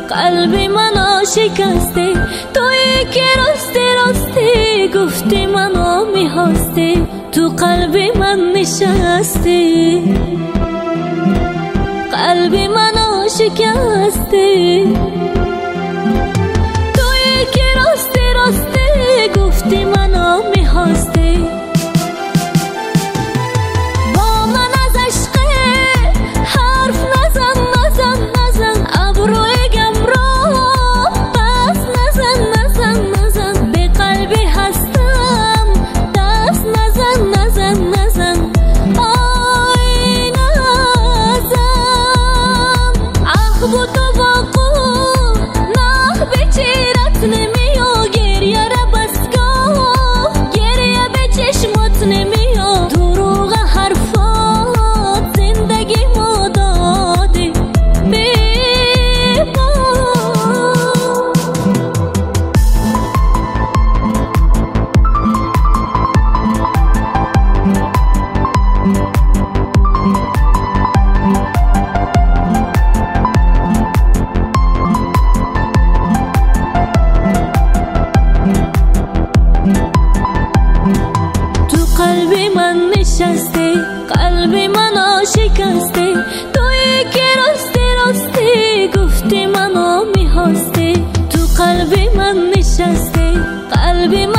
قلبی منو شکسته، تویی که راستی راستی گفتی منو میخواستی، تو قلبی من نشستی، قلبی منو شکسته، تویی که راستی راستی گفتی منو میخواستی، با من از عشق حرف نزن نزن نزن، ابروی گم را بس نزن نزن نزن، به قلبی هستم دست نزن نزن نزن، آی نزن عهد و توقع نه به چیرت نمیاد، گریه را بسگاه گریه به چشمات نمیاد، دروغ حرفات زندگی ما داده بی‌با. قلبی من نشسته، قلبی منو شکسته، تویی که راستی راستی گفتی منو میخواستی، تو قلبی من نشسته، قلبی من